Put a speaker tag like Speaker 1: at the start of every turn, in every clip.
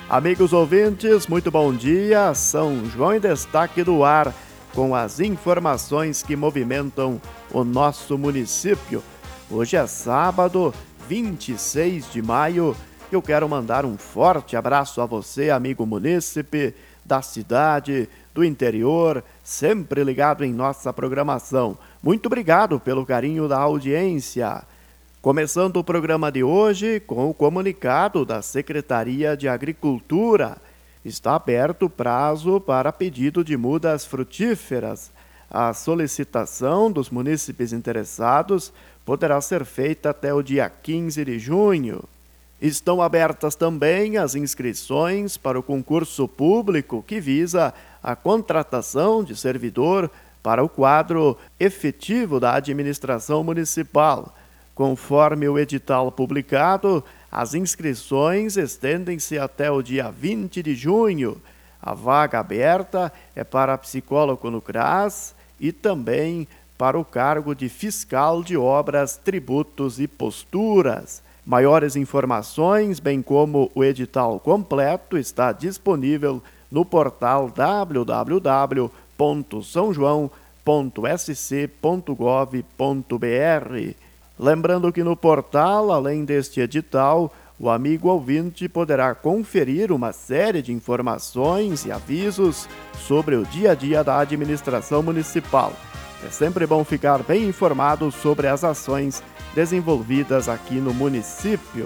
Speaker 1: Amigos ouvintes, muito bom dia. São João em Destaque do Ar, com as informações que movimentam o nosso município. Hoje é sábado, 26 de maio. Eu quero mandar um forte abraço a você, amigo munícipe da cidade, do interior, sempre ligado em nossa programação. Muito obrigado pelo carinho da audiência. Começando o programa de hoje com o comunicado da Secretaria de Agricultura. Está aberto o prazo para pedido de mudas frutíferas. A solicitação dos munícipes interessados poderá ser feita até o dia 15 de junho. Estão abertas também as inscrições para o concurso público que visa a contratação de servidor para o quadro efetivo da administração municipal. Conforme o edital publicado, as inscrições estendem-se até o dia 20 de junho. A vaga aberta é para psicólogo no CRAS e também para o cargo de fiscal de obras, tributos e posturas. Maiores informações, bem como o edital completo, está disponível no portal www.sãojoão.sc.gov.br. Lembrando que no portal, além deste edital, o amigo ouvinte poderá conferir uma série de informações e avisos sobre o dia a dia da administração municipal. É sempre bom ficar bem informado sobre as ações desenvolvidas aqui no município.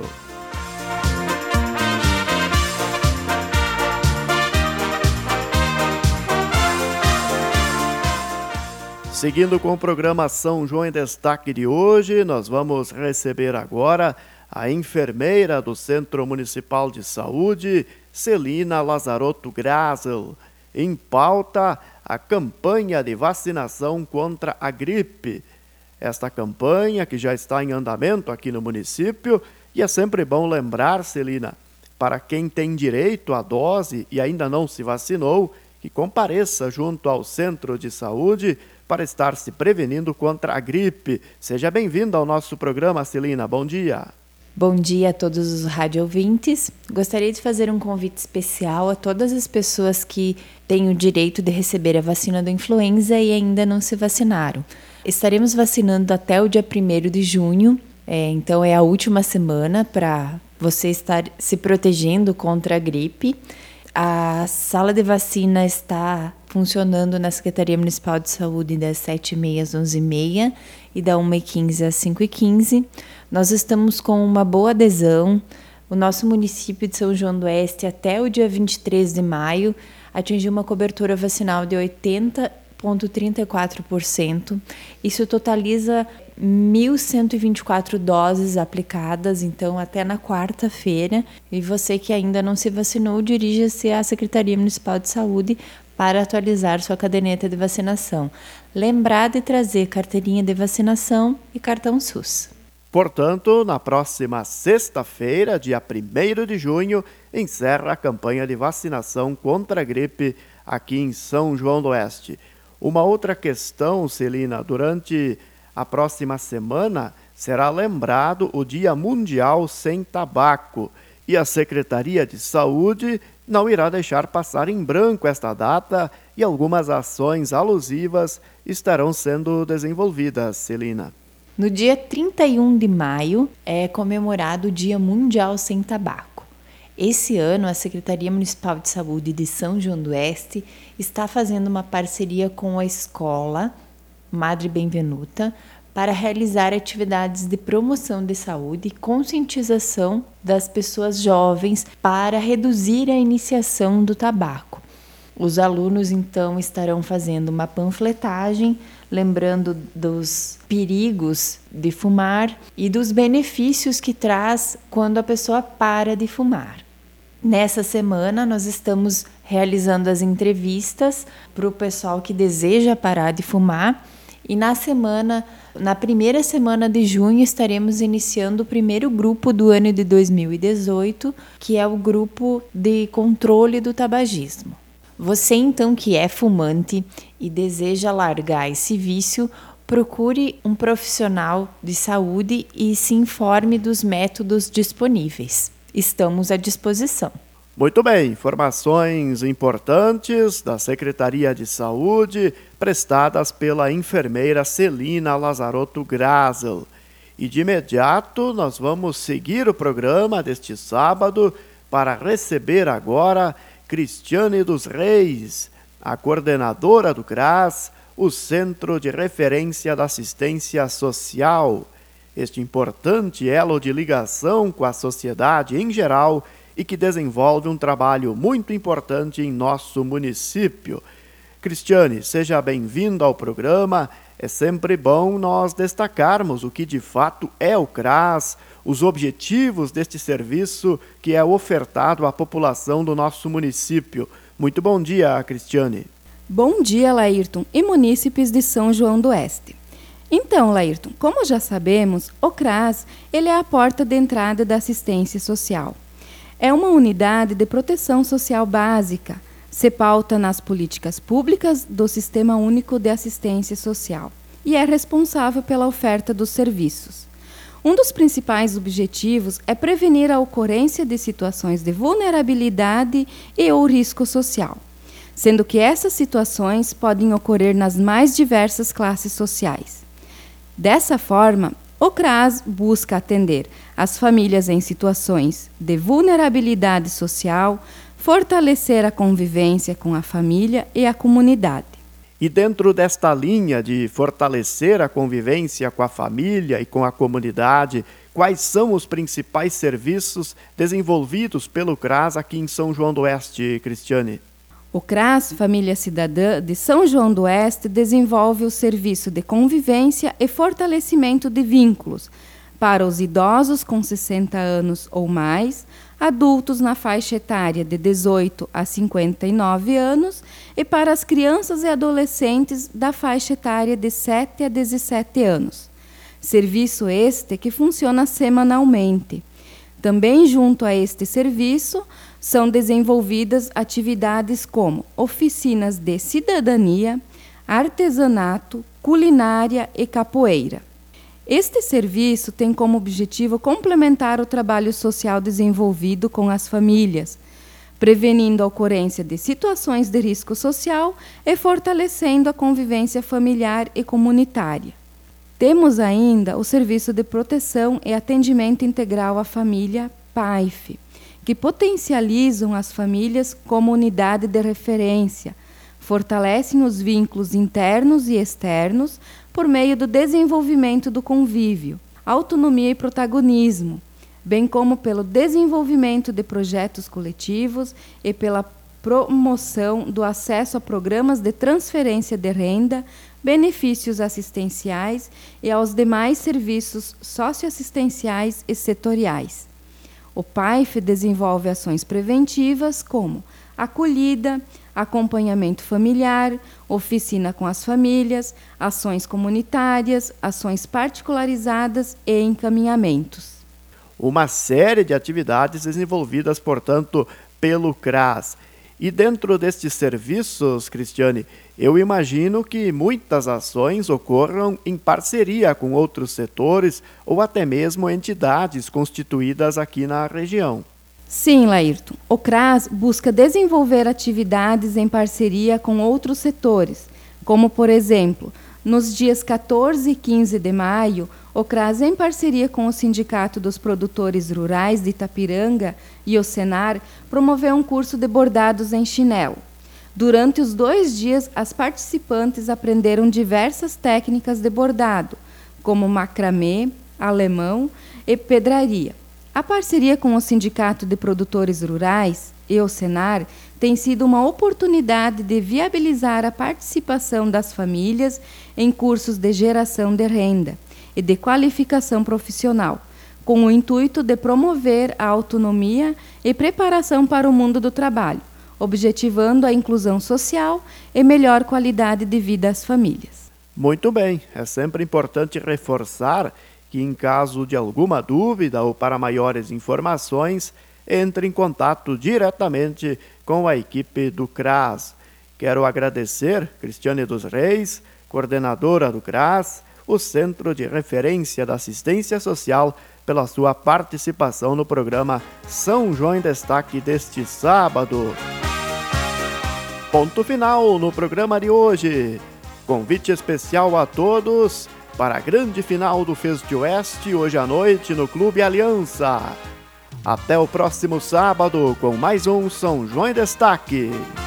Speaker 1: Seguindo com o programa São João em Destaque de hoje, nós vamos receber agora a enfermeira do Centro Municipal de Saúde, Celina Lazarotto Grasel. Em pauta, a campanha de vacinação contra a gripe. Esta campanha que já está em andamento aqui no município, e é sempre bom lembrar, Celina, para quem tem direito à dose e ainda não se vacinou, que compareça junto ao Centro de Saúde para estar se prevenindo contra a gripe. Seja bem-vinda ao nosso programa, Celina. Bom dia.
Speaker 2: Bom dia a todos os rádio-ouvintes. Gostaria de fazer um convite especial a todas as pessoas que têm o direito de receber a vacina da influenza e ainda não se vacinaram. Estaremos vacinando até o dia 1º de junho, então é a última semana para você estar se protegendo contra a gripe. A sala de vacina está funcionando na Secretaria Municipal de Saúde das 7h30 às 11h30 e da 1h15 às 5h15. Nós estamos com uma boa adesão. O nosso município de São João do Oeste, até o dia 23 de maio, atingiu uma cobertura vacinal de 80,34%. Isso totaliza 1.124 doses aplicadas, então até na quarta-feira. E você que ainda não se vacinou, dirija-se à Secretaria Municipal de Saúde para atualizar sua caderneta de vacinação. Lembrar de trazer carteirinha de vacinação e cartão SUS.
Speaker 1: Portanto, na próxima sexta-feira, dia 1º de junho, encerra a campanha de vacinação contra a gripe aqui em São João do Oeste. Uma outra questão, Celina, durante a próxima semana será lembrado o Dia Mundial Sem Tabaco e a Secretaria de Saúde não irá deixar passar em branco esta data e algumas ações alusivas estarão sendo desenvolvidas, Celina.
Speaker 2: No dia 31 de maio é comemorado o Dia Mundial Sem Tabaco. Esse ano, a Secretaria Municipal de Saúde de São João do Oeste está fazendo uma parceria com a escola Madre Benvenuta para realizar atividades de promoção de saúde e conscientização das pessoas jovens para reduzir a iniciação do tabaco. Os alunos, então, estarão fazendo uma panfletagem, lembrando dos perigos de fumar e dos benefícios que traz quando a pessoa para de fumar. Nessa semana, nós estamos realizando as entrevistas para o pessoal que deseja parar de fumar e na primeira semana de junho, estaremos iniciando o primeiro grupo do ano de 2018, que é o grupo de controle do tabagismo. Você, então, que é fumante e deseja largar esse vício, procure um profissional de saúde e se informe dos métodos disponíveis. Estamos à disposição.
Speaker 1: Muito bem, informações importantes da Secretaria de Saúde prestadas pela enfermeira Celina Lazarotto Grasel. E de imediato nós vamos seguir o programa deste sábado para receber agora Cristiane dos Reis, a coordenadora do CRAS, o Centro de Referência da Assistência Social. Este importante elo de ligação com a sociedade em geral e que desenvolve um trabalho muito importante em nosso município. Cristiane, seja bem-vinda ao programa. É sempre bom nós destacarmos o que de fato é o CRAS, os objetivos deste serviço que é ofertado à população do nosso município. Muito bom dia, Cristiane.
Speaker 3: Bom dia, Laírton e munícipes de São João do Oeste. Então, Laírton, como já sabemos, o CRAS ele é a porta de entrada da assistência social. É uma unidade de proteção social básica, se pauta nas políticas públicas do Sistema Único de Assistência Social e é responsável pela oferta dos serviços. Um dos principais objetivos é prevenir a ocorrência de situações de vulnerabilidade e ou risco social, sendo que essas situações podem ocorrer nas mais diversas classes sociais. Dessa forma, o CRAS busca atender as famílias em situações de vulnerabilidade social, fortalecer a convivência com a família e a comunidade.
Speaker 1: E dentro desta linha de fortalecer a convivência com a família e com a comunidade, quais são os principais serviços desenvolvidos pelo CRAS aqui em São João do Oeste, Cristiane?
Speaker 3: O CRAS Família Cidadã de São João do Oeste desenvolve o serviço de convivência e fortalecimento de vínculos para os idosos com 60 anos ou mais, adultos na faixa etária de 18 a 59 anos e para as crianças e adolescentes da faixa etária de 7 a 17 anos. Serviço este que funciona semanalmente. Também junto a este serviço são desenvolvidas atividades como oficinas de cidadania, artesanato, culinária e capoeira. Este serviço tem como objetivo complementar o trabalho social desenvolvido com as famílias, prevenindo a ocorrência de situações de risco social e fortalecendo a convivência familiar e comunitária. Temos ainda o Serviço de Proteção e Atendimento Integral à Família, PAIF, que potencializam as famílias como unidade de referência, fortalecem os vínculos internos e externos por meio do desenvolvimento do convívio, autonomia e protagonismo, bem como pelo desenvolvimento de projetos coletivos e pela promoção do acesso a programas de transferência de renda, benefícios assistenciais e aos demais serviços socioassistenciais e setoriais. O PAIF desenvolve ações preventivas como acolhida, acompanhamento familiar, oficina com as famílias, ações comunitárias, ações particularizadas e encaminhamentos.
Speaker 1: Uma série de atividades desenvolvidas, portanto, pelo CRAS. E dentro destes serviços, Cristiane, eu imagino que muitas ações ocorram em parceria com outros setores ou até mesmo entidades constituídas aqui na região.
Speaker 3: Sim, Laírton. O CRAS busca desenvolver atividades em parceria com outros setores, como, por exemplo, nos dias 14 e 15 de maio, o CRAS, em parceria com o Sindicato dos Produtores Rurais de Itapiranga e o Senar, promoveu um curso de bordados em chinelo. Durante os 2 dias, as participantes aprenderam diversas técnicas de bordado, como macramê, alemão e pedraria. A parceria com o Sindicato de Produtores Rurais e o Senar tem sido uma oportunidade de viabilizar a participação das famílias em cursos de geração de renda e de qualificação profissional, com o intuito de promover a autonomia e preparação para o mundo do trabalho, objetivando a inclusão social e melhor qualidade de vida às famílias.
Speaker 1: Muito bem, é sempre importante reforçar que, em caso de alguma dúvida ou para maiores informações, entre em contato diretamente com a equipe do CRAS. Quero agradecer Cristiane dos Reis, coordenadora do CRAS, o Centro de Referência da Assistência Social, pela sua participação no programa São João em Destaque deste sábado. Ponto final no programa de hoje. Convite especial a todos para a grande final do Fest Oeste hoje à noite no Clube Aliança. Até o próximo sábado com mais um São João em Destaque.